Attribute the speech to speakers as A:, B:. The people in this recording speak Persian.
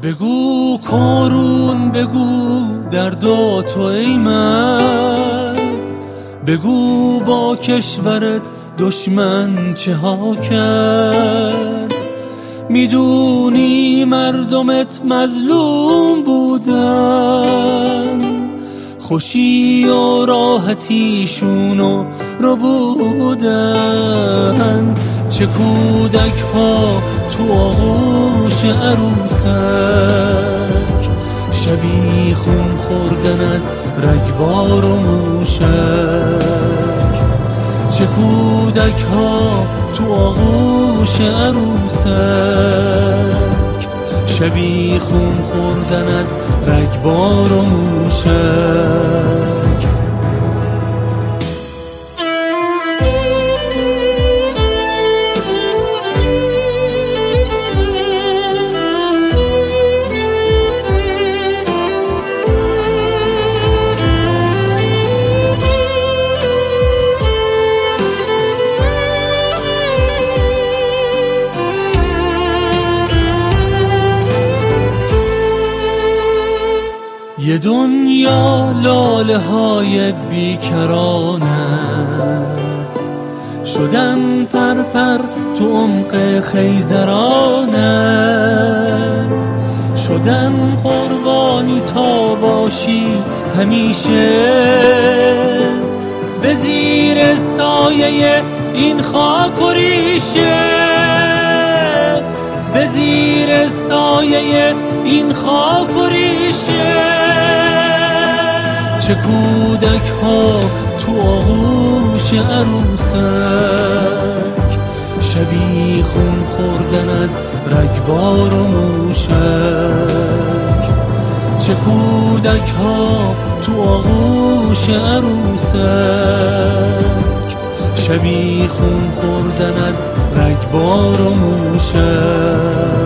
A: بگو کارون، بگو درداتو ای مرد، بگو با کشورت دشمن چه ها کرد. میدونی مردمت مظلوم بودن، خوشی و راحتیشونو رو بودن. چه کودک ها تو آغوش عروسک، شبی خون خوردن از رگبار و موشک. چه کودک ها تو آغوش عروسک، شبی خون خوردن از رگبار و موشک. یه دنیا لاله های بیکرانت، شدن پرپر تو عمق خیزرانت. شدن قربانی تا باشی همیشه، به زیر سایه این خاک و ریشه. به زیر سایه این خاک و ریشه. چه کودک ها تو آغوش عروسک، شبی خون خوردن از رگبار و موشک. چه کودک ها تو آغوش عروسک، شبی خون خوردن از رگبار و موشک.